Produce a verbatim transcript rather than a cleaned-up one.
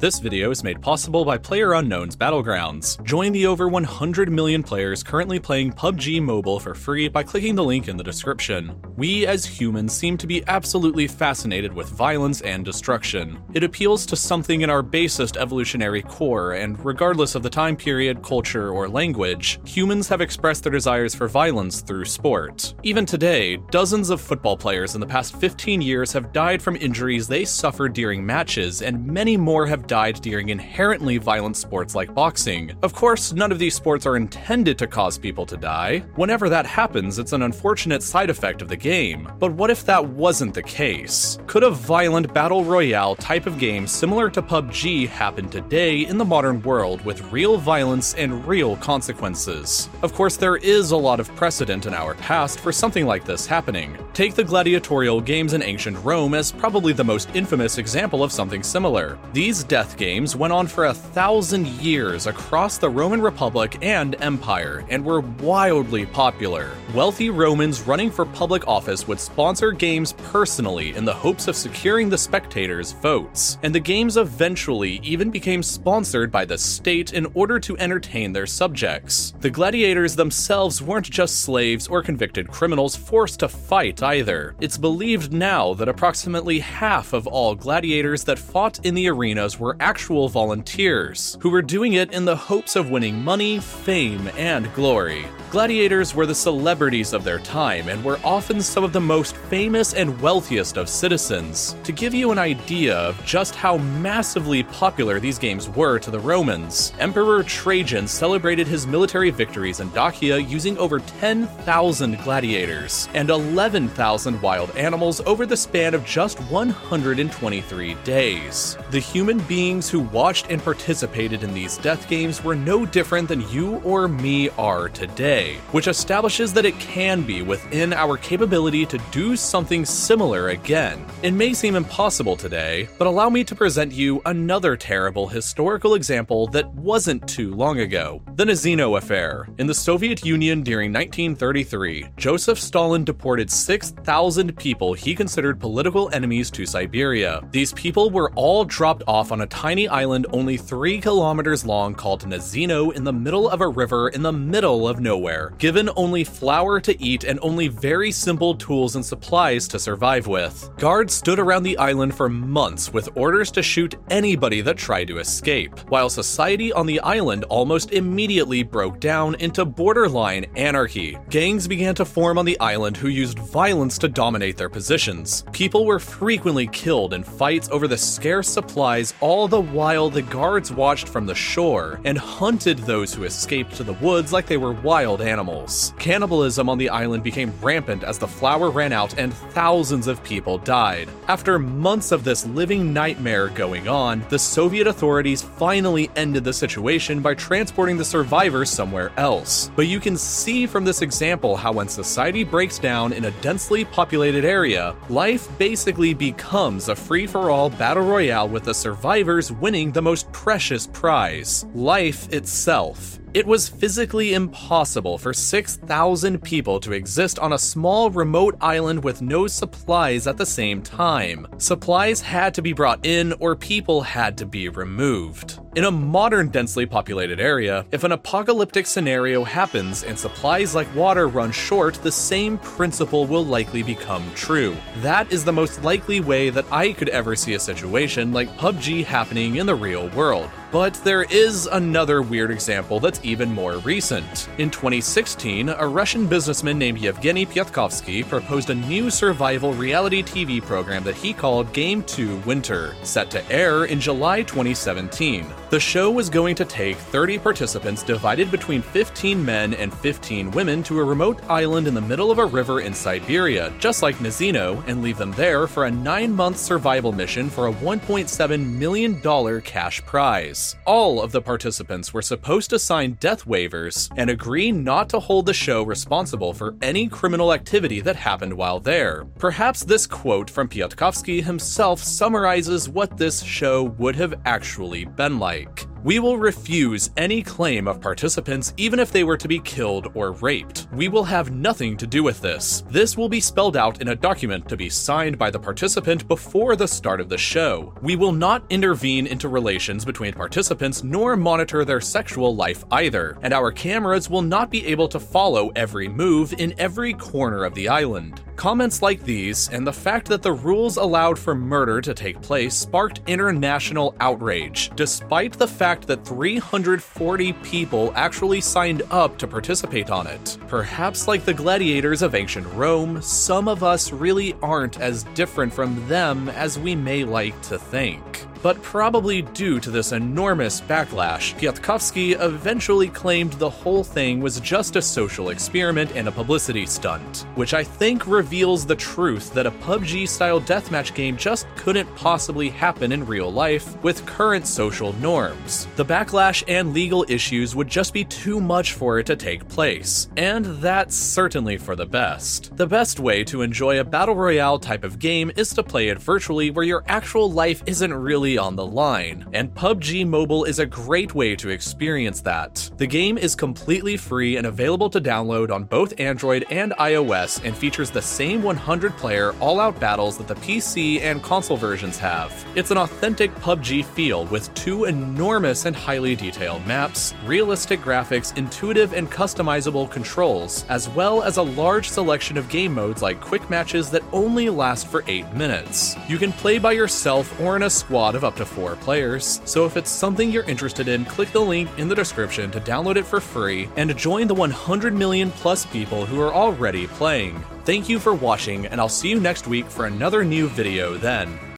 This video is made possible by PlayerUnknown's Battlegrounds. Join the over one hundred million players currently playing P U B G Mobile for free by clicking the link in the description. We as humans seem to be absolutely fascinated with violence and destruction. It appeals to something in our basest evolutionary core, and regardless of the time period, culture, or language, humans have expressed their desires for violence through sport. Even today, dozens of football players in the past fifteen years have died from injuries they suffered during matches, and many more have died during inherently violent sports like boxing. Of course, none of these sports are intended to cause people to die. Whenever that happens, it's an unfortunate side effect of the game. But what if that wasn't the case? Could a violent battle royale type of game similar to P U B G happen today in the modern world with real violence and real consequences? Of course, there is a lot of precedent in our past for something like this happening. Take the gladiatorial games in ancient Rome as probably the most infamous example of something similar. These death games went on for a thousand years across the Roman Republic and Empire, and were wildly popular. Wealthy Romans running for public office would sponsor games personally in the hopes of securing the spectators' votes, and the games eventually even became sponsored by the state in order to entertain their subjects. The gladiators themselves weren't just slaves or convicted criminals forced to fight either. It's believed now that approximately half of all gladiators that fought in the arenas were actual volunteers, who were doing it in the hopes of winning money, fame, and glory. Gladiators were the celebrities of their time and were often some of the most famous and wealthiest of citizens. To give you an idea of just how massively popular these games were to the Romans, Emperor Trajan celebrated his military victories in Dacia using over ten thousand gladiators and eleven thousand wild animals over the span of just one hundred twenty-three days. The human beings who watched and participated in these death games were no different than you or me are today, which establishes that it can be within our capability to do something similar again. It may seem impossible today, but allow me to present you another terrible historical example that wasn't too long ago. The Nazino Affair. In the Soviet Union during nineteen thirty-three, Joseph Stalin deported six thousand people he considered political enemies to Siberia. These people were all dropped off on a tiny island only three kilometers long called Nazino in the middle of a river in the middle of nowhere, given only flour to eat and only very simple tools and supplies to survive with. Guards stood around the island for months with orders to shoot anybody that tried to escape, while society on the island almost immediately broke down into borderline anarchy. Gangs began to form on the island who used violence to dominate their positions. People were frequently killed in fights over the scarce supplies, all the while the guards watched from the shore and hunted those who escaped to the woods like they were wild animals. Cannibalism on the island became rampant as the flour ran out and thousands of people died. After months of this living nightmare going on, the Soviet authorities finally ended the situation by transporting the survivors somewhere else. But you can see from this example how when society breaks down in a densely populated area, life basically becomes a free-for-all battle royale with the survivors winning the most precious prize: life itself. It was physically impossible for six thousand people to exist on a small remote island with no supplies at the same time. Supplies had to be brought in or people had to be removed. In a modern densely populated area, if an apocalyptic scenario happens and supplies like water run short, the same principle will likely become true. That is the most likely way that I could ever see a situation like P U B G happening in the real world. But there is another weird example that's even more recent. In twenty sixteen, a Russian businessman named Yevgeny Piatkovsky proposed a new survival reality T V program that he called Game two Winter, set to air in July twenty seventeen. The show was going to take thirty participants divided between fifteen men and fifteen women to a remote island in the middle of a river in Siberia, just like Nazino, and leave them there for a nine-month survival mission for a one point seven million dollars cash prize. All of the participants were supposed to sign death waivers and agree not to hold the show responsible for any criminal activity that happened while there. Perhaps this quote from Piatkovsky himself summarizes what this show would have actually been like. We will refuse any claim of participants even if they were to be killed or raped. We will have nothing to do with this. This will be spelled out in a document to be signed by the participant before the start of the show. We will not intervene into relations between participants nor monitor their sexual life either, and our cameras will not be able to follow every move in every corner of the island. Comments like these, and the fact that the rules allowed for murder to take place, sparked international outrage, despite the fact that three hundred forty people actually signed up to participate on it. Perhaps like the gladiators of ancient Rome, some of us really aren't as different from them as we may like to think. But probably due to this enormous backlash, Kwiatkowski eventually claimed the whole thing was just a social experiment and a publicity stunt, which I think reveals the truth that a P U B G-style deathmatch game just couldn't possibly happen in real life with current social norms. The backlash and legal issues would just be too much for it to take place, and that's certainly for the best. The best way to enjoy a battle royale type of game is to play it virtually where your actual life isn't really on the line, and P U B G Mobile is a great way to experience that. The game is completely free and available to download on both Android and iOS, and features the same one hundred player all-out battles that the P C and console versions have. It's an authentic P U B G feel with two enormous and highly detailed maps, realistic graphics, intuitive and customizable controls, as well as a large selection of game modes like quick matches that only last for eight minutes. You can play by yourself or in a squad of up to four players, so if it's something you're interested in, click the link in the description to download it for free and join the one hundred million plus people who are already playing. Thank you for watching, and I'll see you next week for another new video then.